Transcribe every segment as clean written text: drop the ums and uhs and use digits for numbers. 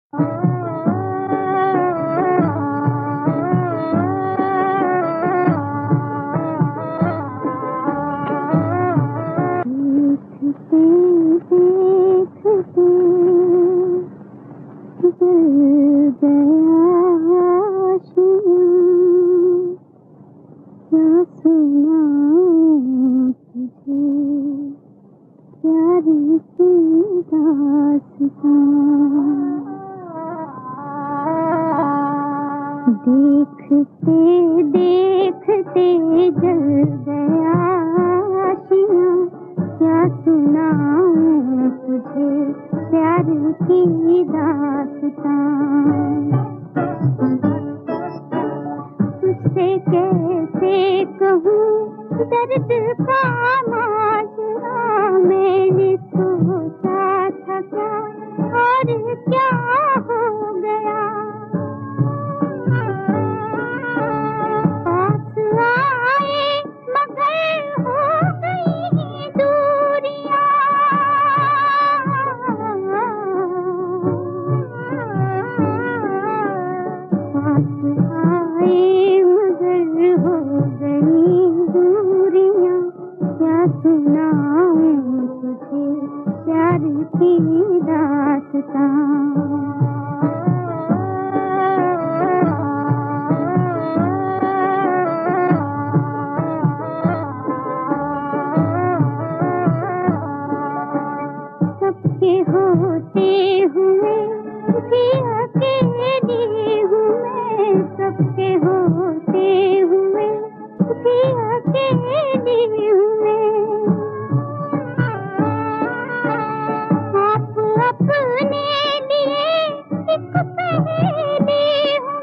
देखते देखते जल गया आशियाँ, क्या सुनाऊं तुझे प्यार की दास्तां। तुझसे कैसे कहूँ दर्द का माजरा, मैंने सोचा था क्या और क्या हो गया। पास आए मगर हो गई दूरियां, पास आए मगर हो गई दूरियां, क्या सुनाऊं तुझे प्यार की दास्तां। सबके होते हुए भी अकेली हूँ मैं, सबके होते हुए भी अकेली हूँ मैं। आप अपने लिए एक पहेली हूँ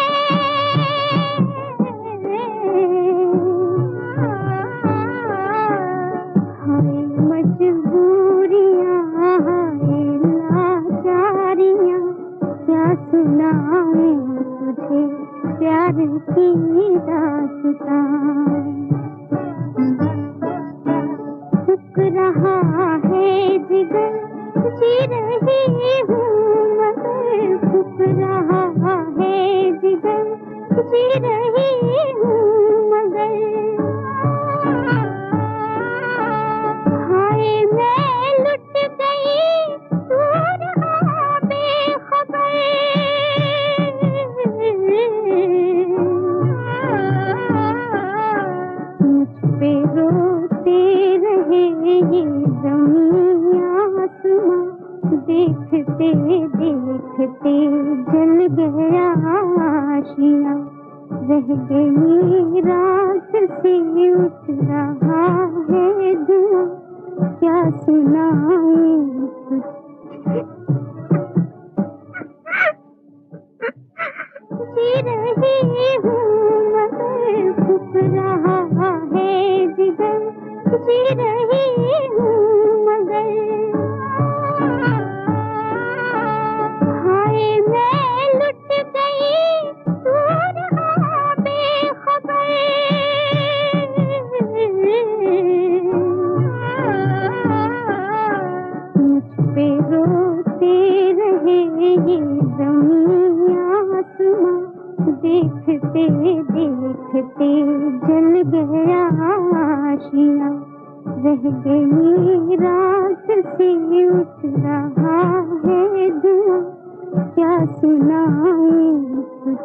मैं। मजबूरियाँ हाय लाचारियाँ, क्या सुनाऊं तुझे प्यार की दास्तां। झुक रहा है जिगर जी रही हूँ मगर, झुक रहा है जिगर जी रही हूँ मगर। हाय मैं लुट गई तू रहा बेखबर, मुझ पे रोते रहे ये ज़मीं आसमां, देखते देखते जल गया आशियाँ, रह गई रात से उठ रहा है धुआं, क्या सुनाऊं तुझे। जी रही हूँ मगर फूक रहा है जिगर, जी रही हूँ मगर। हाय मैं लुट गई तू रहा बेखबर, मुझ पे रोते रहे ये ज़मीं आसमां, देखते देखते जल गया आशियाँ, रह गई रात से उठ रहा है धुआं, क्या सुनाऊं